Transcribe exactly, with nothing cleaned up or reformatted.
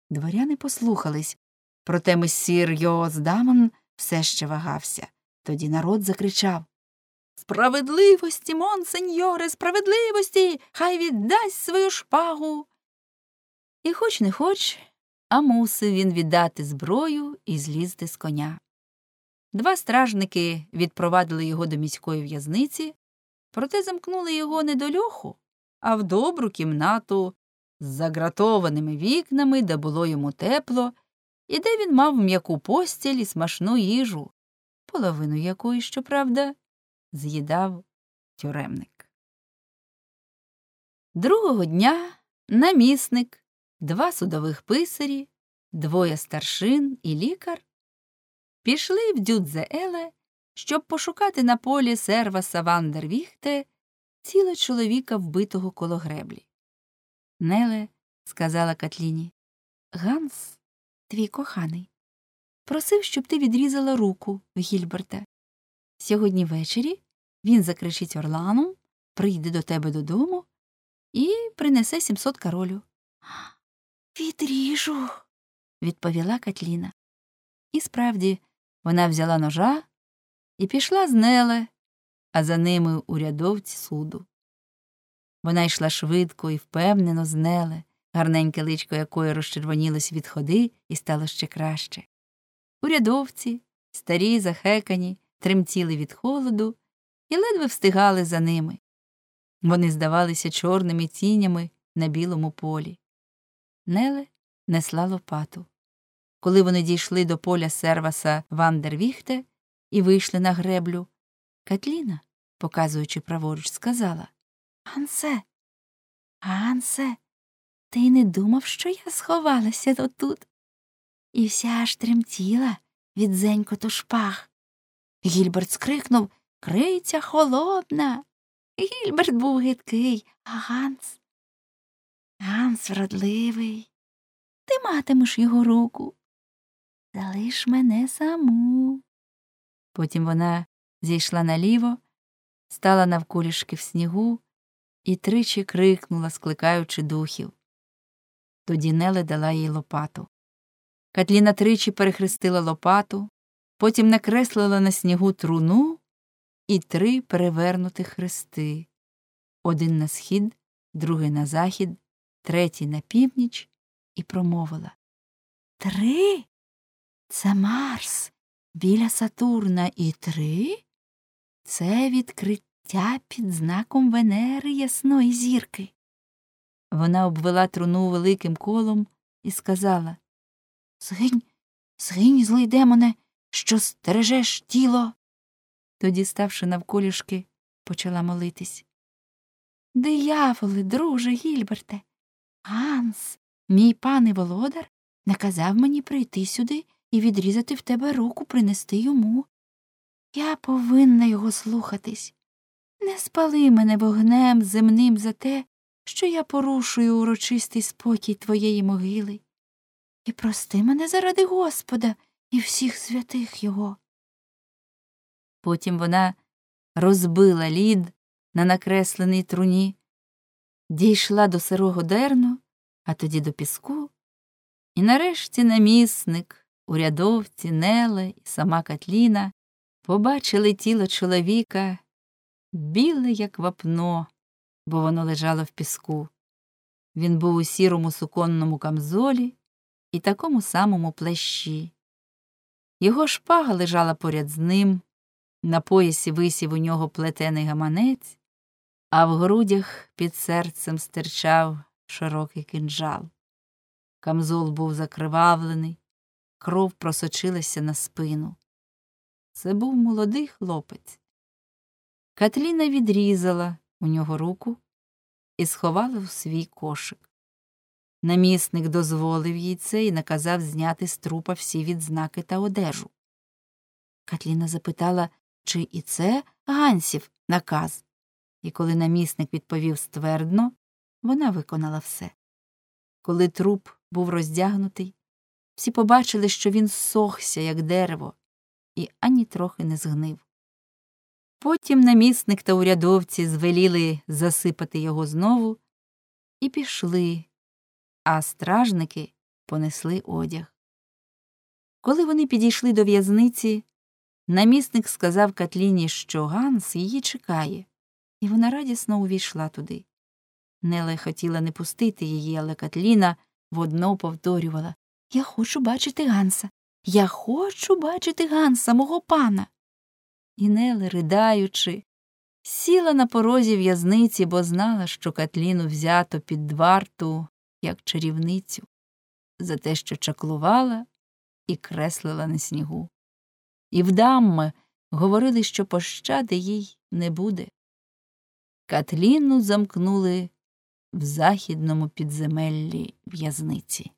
Дворяни послухались, проте мессір Йоздамон все ще вагався. Тоді народ закричав: «Справедливості, монсеньоре, справедливості! Хай віддасть свою шпагу!» І хоч не хоч, а мусив він віддати зброю і злізти з коня. Два стражники відпровадили його до міської в'язниці, проте замкнули його не до льоху, а в добру кімнату з загратованими вікнами, де було йому тепло, і де він мав м'яку постіль і смачну їжу, половину якої, щоправда, з'їдав тюремник. Другого дня намісник, два судових писарі, двоє старшин і лікар пішли в Дюдзееле, щоб пошукати на полі Серваса ван дер Віхте тіло чоловіка, вбитого коло греблі. Неле сказала Катліні: «Ганс, твій коханий, просив, щоб ти відрізала руку Гільберта. Сьогодні ввечері він закричить орланом, прийде до тебе додому і принесе сімсот каролю». «Відріжу», – відповіла Катліна. І справді, вона взяла ножа і пішла з Неле, а за ними урядовці суду. Вона йшла швидко і впевнено з Неле, гарненьке личко якої розчервонілось від ходи і стало ще краще. Урядовці, старі, захекані, тремтіли від холоду і ледве встигали за ними. Вони здавалися чорними тінями на білому полі. Неле несла лопату. Коли вони дійшли до поля Серваса ван дер Віхте і вийшли на греблю, Катліна, показуючи праворуч, сказала: «Гансе, Гансе, ти не думав, що я сховалася отут?» І вся аж тремтіла від дзенькоту шпаг. Гільберт скрикнув: «Криця холодна!» Гільберт був гидкий, а Ганс... Ганс вродливий. Ти матимеш його руку. Залиш мене саму. Потім вона зійшла наліво, стала навколішки в снігу і тричі крикнула, скликаючи духів. Тоді Неле дала їй лопату. Катліна тричі перехрестила лопату, потім накреслила на снігу труну і три перевернутих хрести. Один на схід, другий на захід, третій на північ, і промовила: «Три? Це Марс біля Сатурна, і три? Це відкриття під знаком Венери ясної зірки». Вона обвела труну великим колом і сказала: «Згинь, згинь, злий демоне, що стережеш тіло». Тоді, ставши навколішки, почала молитись: «Дияволе, друже Гільберте, Ганс, мій пан і володар, наказав мені прийти сюди і відрізати в тебе руку, принести йому. Я повинна його слухатись. Не спали мене вогнем земним за те, що я порушую урочистий спокій твоєї могили. І прости мене заради Господа і всіх святих його». Потім вона розбила лід на накресленій труні, дійшла до сирого дерну, а тоді до піску, і нарешті намісник, урядовці, Неле і сама Катліна побачили тіло чоловіка, біле, як вапно, бо воно лежало в піску. Він був у сірому суконному камзолі і такому самому плащі. Його шпага лежала поряд з ним, на поясі висів у нього плетений гаманець, а в грудях під серцем стирчав широкий кинджал. Камзол був закривавлений, кров просочилася на спину. Це був молодий хлопець. Катліна відрізала у нього руку і сховала у свій кошик. Намісник дозволив їй це і наказав зняти з трупа всі відзнаки та одежу. Катліна запитала, чи і це Гансів наказ, і коли намісник відповів ствердно, вона виконала все. Коли труп був роздягнутий, всі побачили, що він ссохся, як дерево, і ані трохи не згнив. Потім намісник та урядовці звеліли засипати його знову і пішли, а стражники понесли одяг. Коли вони підійшли до в'язниці, намісник сказав Катліні, що Ганс її чекає, і вона радісно увійшла туди. Неле хотіла не пустити її, але Катліна водно повторювала: «Я хочу бачити Ганса! Я хочу бачити Ганса, мого пана!» І Неле, riдаючи, сіла на порозі в'язниці, бо знала, що Катліну взято під варту, як чарівницю, за те, що чаклувала і креслила на снігу. І вдамми говорили, що пощади їй не буде. Катліну замкнули в західному підземеллі в'язниці.